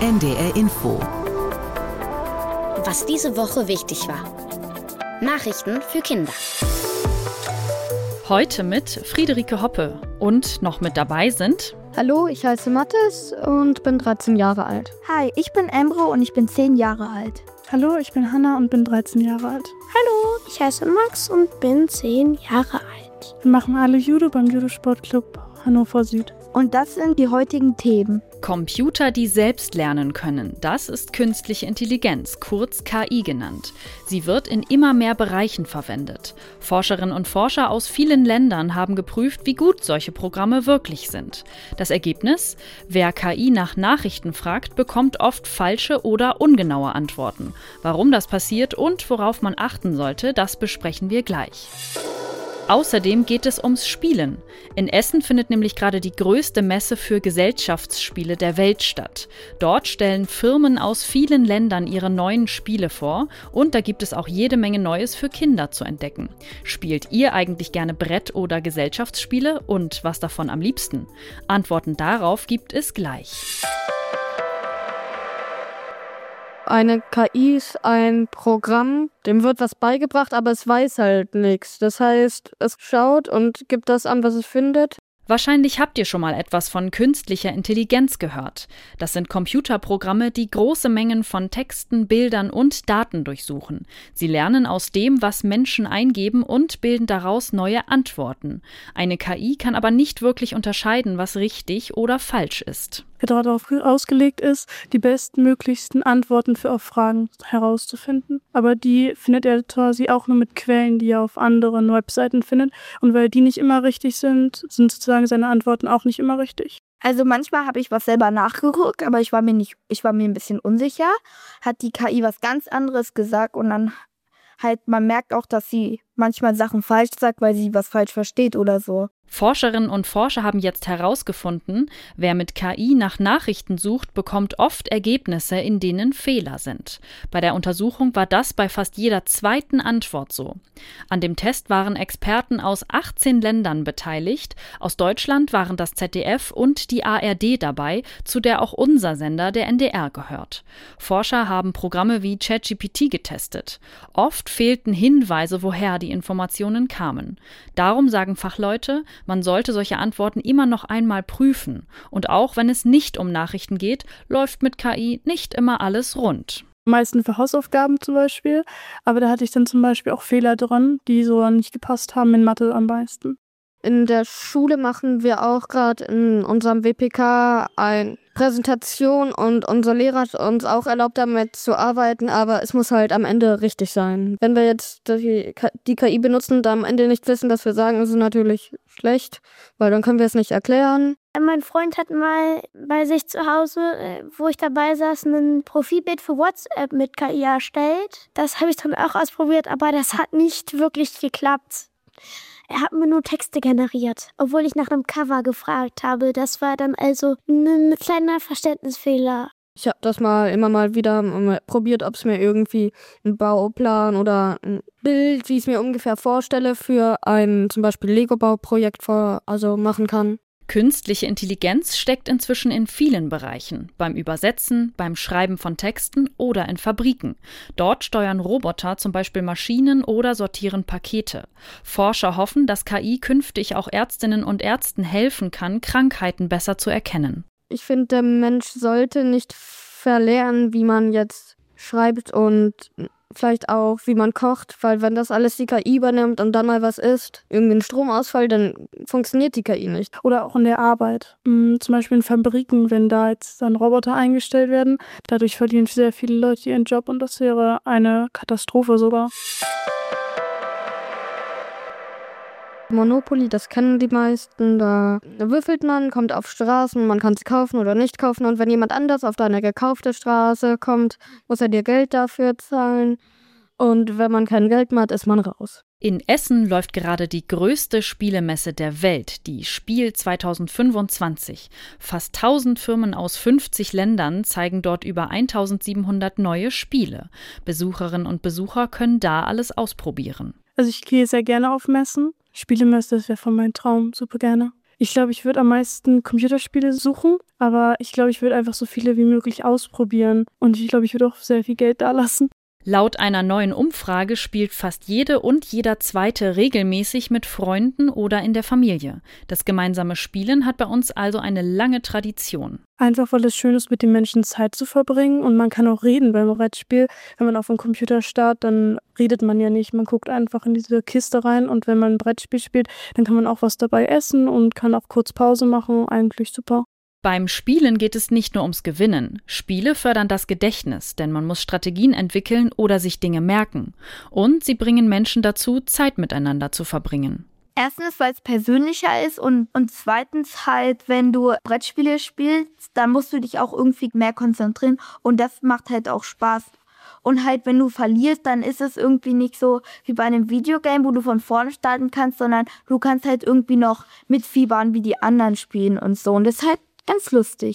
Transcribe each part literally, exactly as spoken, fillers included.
N D R Info. Was diese Woche wichtig war. Nachrichten für Kinder. Heute mit Friederike Hoppe. Und noch mit dabei sind... Hallo, ich heiße Mathis und bin dreizehn Jahre alt. Hi, ich bin Embro und ich bin zehn Jahre alt. Hallo, ich bin Hanna und bin dreizehn Jahre alt. Hallo, ich heiße Max und bin zehn Jahre alt. Wir machen alle Judo beim Judo-Sportclub Hannover Süd. Und das sind die heutigen Themen. Computer, die selbst lernen können. Das ist künstliche Intelligenz, kurz K I genannt. Sie wird in immer mehr Bereichen verwendet. Forscherinnen und Forscher aus vielen Ländern haben geprüft, wie gut solche Programme wirklich sind. Das Ergebnis? Wer K I nach Nachrichten fragt, bekommt oft falsche oder ungenaue Antworten. Warum das passiert und worauf man achten sollte, das besprechen wir gleich. Außerdem geht es ums Spielen. In Essen findet nämlich gerade die größte Messe für Gesellschaftsspiele der Welt statt. Dort stellen Firmen aus vielen Ländern ihre neuen Spiele vor und da gibt es auch jede Menge Neues für Kinder zu entdecken. Spielt ihr eigentlich gerne Brett- oder Gesellschaftsspiele und was davon am liebsten? Antworten darauf gibt es gleich. Eine K I ist ein Programm, dem wird was beigebracht, aber es weiß halt nichts. Das heißt, es schaut und gibt das an, was es findet. Wahrscheinlich habt ihr schon mal etwas von künstlicher Intelligenz gehört. Das sind Computerprogramme, die große Mengen von Texten, Bildern und Daten durchsuchen. Sie lernen aus dem, was Menschen eingeben und bilden daraus neue Antworten. Eine K I kann aber nicht wirklich unterscheiden, was richtig oder falsch ist. Der darauf ausgelegt ist, die bestmöglichsten Antworten für auf Fragen herauszufinden. Aber die findet er quasi auch nur mit Quellen, die er auf anderen Webseiten findet. Und weil die nicht immer richtig sind, sind sozusagen seine Antworten auch nicht immer richtig. Also manchmal habe ich was selber nachgeguckt, aber ich war mir nicht, ich war mir ein bisschen unsicher. Hat die K I was ganz anderes gesagt und dann halt, man merkt auch, dass sie manchmal Sachen falsch sagt, weil sie was falsch versteht oder so. Forscherinnen und Forscher haben jetzt herausgefunden, wer mit K I nach Nachrichten sucht, bekommt oft Ergebnisse, in denen Fehler sind. Bei der Untersuchung war das bei fast jeder zweiten Antwort so. An dem Test waren Experten aus achtzehn Ländern beteiligt. Aus Deutschland waren das Z D F und die A R D dabei, zu der auch unser Sender, der N D R, gehört. Forscher haben Programme wie ChatGPT getestet. Oft fehlten Hinweise, woher die Informationen kamen. Darum sagen Fachleute, man sollte solche Antworten immer noch einmal prüfen. Und auch wenn es nicht um Nachrichten geht, läuft mit K I nicht immer alles rund. Am meisten für Hausaufgaben zum Beispiel. Aber da hatte ich dann zum Beispiel auch Fehler drin, die so nicht gepasst haben, in Mathe am meisten. In der Schule machen wir auch gerade in unserem W P K eine Präsentation und unser Lehrer hat uns auch erlaubt, damit zu arbeiten, aber es muss halt am Ende richtig sein. Wenn wir jetzt die, die K I benutzen und am Ende nicht wissen, was wir sagen, ist es natürlich schlecht, weil dann können wir es nicht erklären. Mein Freund hat mal bei sich zu Hause, wo ich dabei saß, ein Profilbild für WhatsApp mit K I erstellt. Das habe ich dann auch ausprobiert, aber das hat nicht wirklich geklappt. Er hat mir nur Texte generiert, obwohl ich nach einem Cover gefragt habe. Das war dann also ein kleiner Verständnisfehler. Ich habe das mal immer mal wieder probiert, ob es mir irgendwie einen Bauplan oder ein Bild, wie ich es mir ungefähr vorstelle, für ein zum Beispiel Lego-Bauprojekt vor, also machen kann. Künstliche Intelligenz steckt inzwischen in vielen Bereichen, beim Übersetzen, beim Schreiben von Texten oder in Fabriken. Dort steuern Roboter zum Beispiel Maschinen oder sortieren Pakete. Forscher hoffen, dass K I künftig auch Ärztinnen und Ärzten helfen kann, Krankheiten besser zu erkennen. Ich finde, der Mensch sollte nicht verlernen, wie man jetzt schreibt und vielleicht auch, wie man kocht, weil wenn das alles die K I übernimmt und dann mal was ist, irgendwie ein Stromausfall, dann funktioniert die K I nicht. Oder auch in der Arbeit. Mhm, zum Beispiel in Fabriken, wenn da jetzt dann Roboter eingestellt werden, dadurch verlieren sehr viele Leute ihren Job und das wäre eine Katastrophe sogar. Monopoly, das kennen die meisten, da würfelt man, kommt auf Straßen, man kann sie kaufen oder nicht kaufen und wenn jemand anders auf deine gekaufte Straße kommt, muss er dir Geld dafür zahlen und wenn man kein Geld mehr hat, ist man raus. In Essen läuft gerade die größte Spielemesse der Welt, die Spiel zwanzig fünfundzwanzig. Fast tausend Firmen aus fünfzig Ländern zeigen dort über eintausendsiebenhundert neue Spiele. Besucherinnen und Besucher können da alles ausprobieren. Also ich gehe sehr gerne auf Messen. Spielemesse, das wäre von meinem Traum, super gerne. Ich glaube, ich würde am meisten Computerspiele suchen, aber ich glaube, ich würde einfach so viele wie möglich ausprobieren und ich glaube, ich würde auch sehr viel Geld da lassen. Laut einer neuen Umfrage spielt fast jede und jeder Zweite regelmäßig mit Freunden oder in der Familie. Das gemeinsame Spielen hat bei uns also eine lange Tradition. Einfach, weil es schön ist, mit den Menschen Zeit zu verbringen und man kann auch reden beim Brettspiel. Wenn man auf dem Computer startet, dann redet man ja nicht. Man guckt einfach in diese Kiste rein und wenn man ein Brettspiel spielt, dann kann man auch was dabei essen und kann auch kurz Pause machen. Eigentlich super. Beim Spielen geht es nicht nur ums Gewinnen. Spiele fördern das Gedächtnis, denn man muss Strategien entwickeln oder sich Dinge merken. Und sie bringen Menschen dazu, Zeit miteinander zu verbringen. Erstens, weil es persönlicher ist und, und zweitens halt, wenn du Brettspiele spielst, dann musst du dich auch irgendwie mehr konzentrieren und das macht halt auch Spaß. Und halt, wenn du verlierst, dann ist es irgendwie nicht so wie bei einem Videogame, wo du von vorne starten kannst, sondern du kannst halt irgendwie noch mitfiebern, wie die anderen spielen und so. Und das ist halt ganz lustig.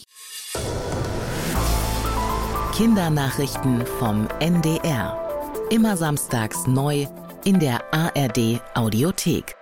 Kindernachrichten vom N D R. Immer samstags neu in der A R D Audiothek.